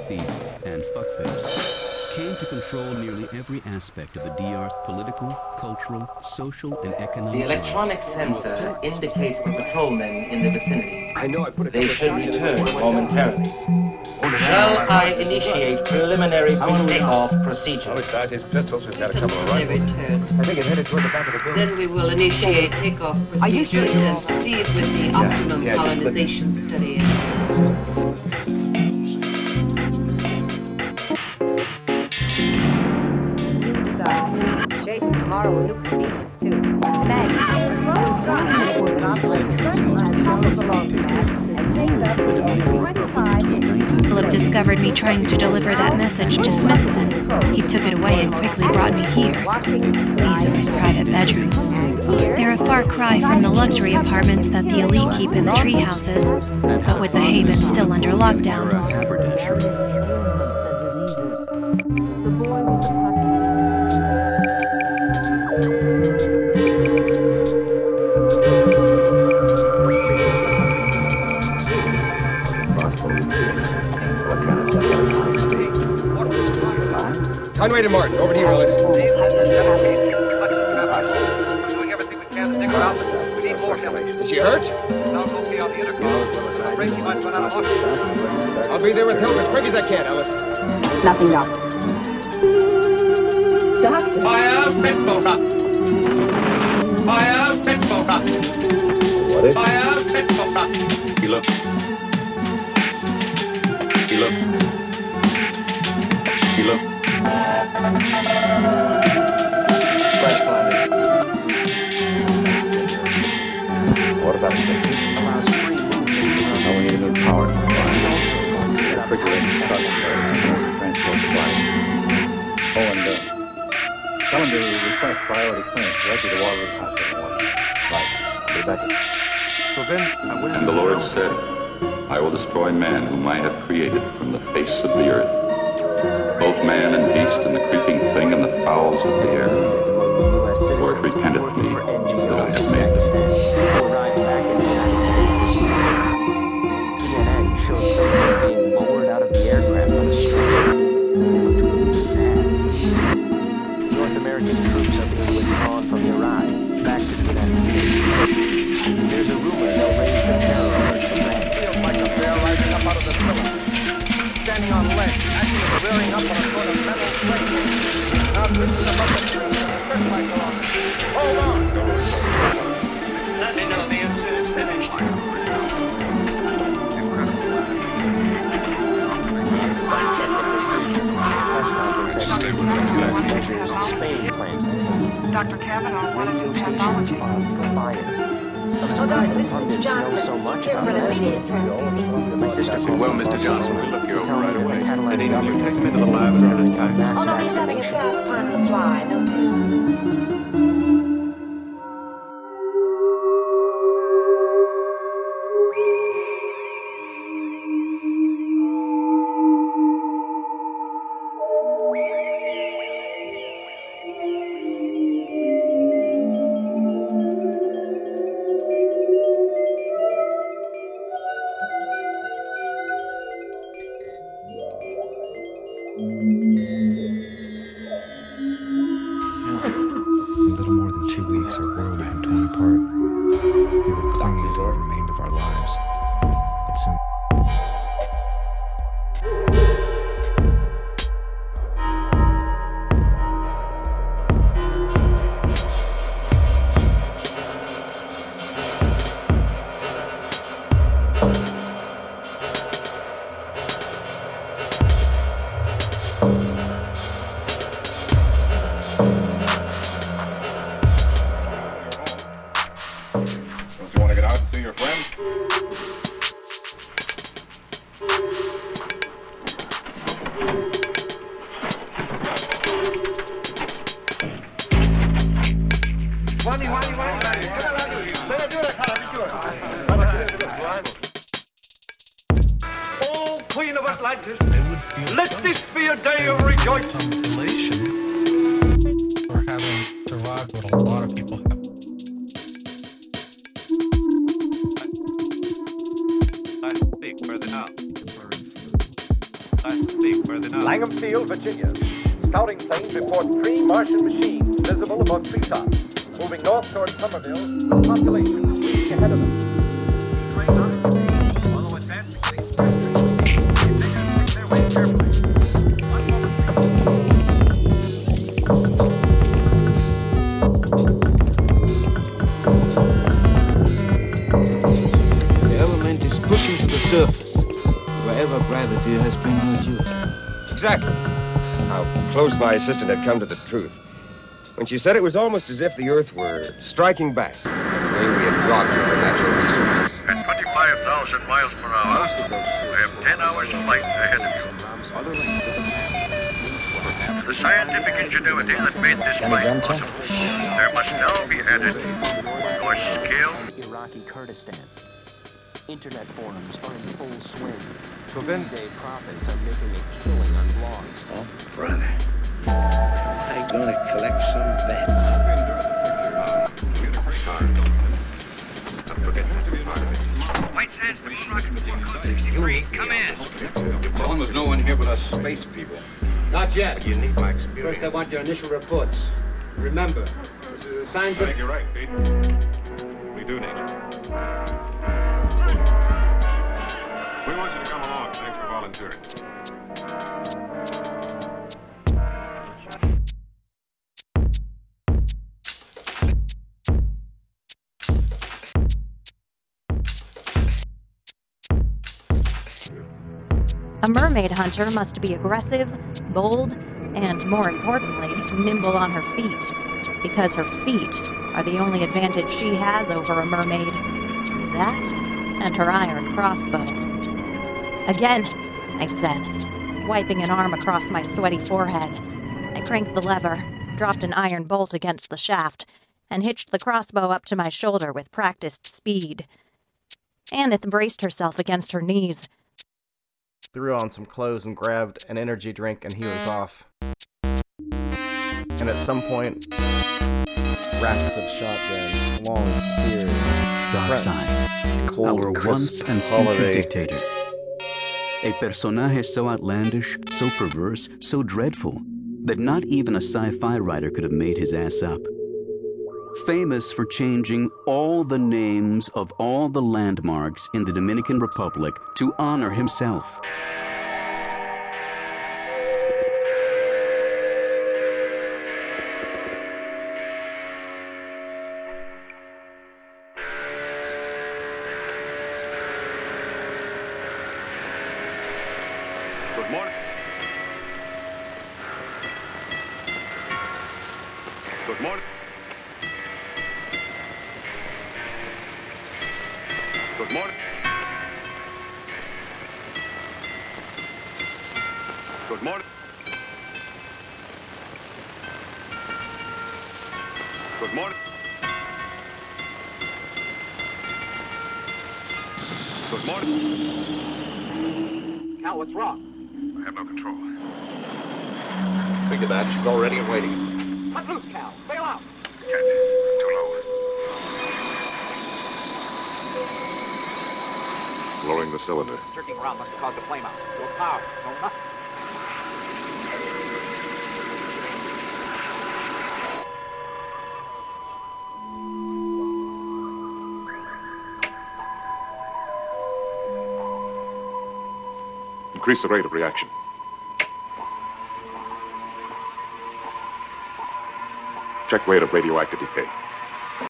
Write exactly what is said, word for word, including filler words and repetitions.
thief and fuckface, came to control nearly every aspect of the D R's political, cultural, social, and economic The electronic life. sensor indicates the patrolmen in the vicinity. I know I put a They should return momentarily. Shall I initiate preliminary pre-takeoff procedure? Looks like his pistols. We've got a couple of They rifles. return. I think it headed toward the back of the building. Then we will initiate takeoff Are you sure procedures you're and all- proceed with the optimum yeah, just let- colonization study. Jason, tomorrow we'll look for these two. Thanks. Philip discovered me trying to deliver that message to Smithson. He took it away and quickly brought me here. These are his private bedrooms. They're a far cry from the luxury apartments that the elite keep in the tree houses, but with the Haven still under lockdown. Conway to Martin. Over to you, Ellis. Doing everything we can to dig her out, but we need more help. Is she hurt? Sounds okay on the intercom. I'm afraid she might run out of oxygen. I'll be there with help as quick as I can, Ellis. Nothing, Doctor. Doctor? Fire, Pittsburgh! Fire, Pittsburgh! What is Fire, Pittsburgh! He looked. He looked. He looked. What about it? Allows free movement. No, we need a new power supply. It's also going to set up Refrigerating traffic structure to transport supplies. Oh, and uh, tell him to request priority clearance directly to Waterloo Hospital. Right. I'll be back. So then, I went And the Lord said, I will destroy man whom I have created from the face of the earth, both man and beast and the creeping thing and the fowls of the air. U S For it citizens repenteth working me for that I N G Os have in made them. Pakistan will arrive back in the United States this year. C N N showed someone being lowered out of the aircraft on a stretcher. They looked really bad. North American troops are being withdrawn from Iraq back to the United States. There's a rumor they'll raise the terror alert to red. Feels like a bear rising up out of the cellar. Standing on legs, acting as a rearing up on a sort of metal plate. Now switching above the tree, and a search light go on. Hold on! Let me know the incident is finished. Press conference at to discuss measures Spain plans to take. Doctor Kavanaugh wanted Radio to have stations are volunteers. on fire. I'm surprised the pundits know so much about this. My sister called Well, from Mister Barcelona Johnson, we'll look you to over tell me right that away. the Catalan Eddie, you government take him into is the lab and considering have his mass Oh, no, he's having a vaccination. fast time to fly, don't he? In a little more than two weeks, our world had been torn apart. We were clinging to what remained of our lives. But soon. Don't you want to get out and see your friend? Wani, wani, wani, wani. Oh, Queen of Atlantis, let this be a day of rejoicing. Elation for having survived what a lot of people have. I speak further now. Langham Field, Virginia. Scouting planes report three Martian machines visible above treetops, moving north towards Somerville, with population speeding ahead of them. Although advancing expressly, they make their way carefully. One The element is pushing to the surface, wherever gravity has been reduced. Exactly. How close my assistant had come to the truth when she said it was almost as if the Earth were striking back the way we had robbed her of her natural resources. At twenty-five thousand miles per hour, I have ten hours flight ahead of you. The scientific ingenuity that made this flight possible, there must now be added your skill. Iraqi Kurdistan. Internet forums are in full swing. Day prophets are making a killing on blogs. Oh, brother. I'm gonna collect some bets. White Sands to Moon Rocket four sixty-three, come in. Tell them there's no one here but us space people. Not yet. You need my experience. First, I want your initial reports. Remember, this is a scientific... I think you're right, Pete. We do need you. We want you to come along. Thanks for volunteering. A mermaid hunter must be aggressive, bold, and more importantly, nimble on her feet, because her feet are the only advantage she has over a mermaid. That and her iron crossbow. Again, I said, wiping an arm across my sweaty forehead. I cranked the lever, dropped an iron bolt against the shaft, and hitched the crossbow up to my shoulder with practiced speed. Aneth braced herself against her knees. Threw on some clothes and grabbed an energy drink, and he was off. And at some point, racks of shotguns, long spears, Darkseid, cold, our crisp once and holiday. future dictator. A personaje so outlandish, so perverse, so dreadful, that not even a sci-fi writer could have made his ass up. Famous for changing all the names of all the landmarks in the Dominican Republic to honor himself. Good morning. Good morning. Good morning. Good morning. Good morning. Good morning. Cal, what's wrong? I have no control. Figure that. She's already in waiting. Let loose, Cal. Bail out. Can't. Too low. Lowering the cylinder. Jerking around must have caused the flame out. No power. No nothing. Increase the rate of reaction. Check rate of radioactive decay.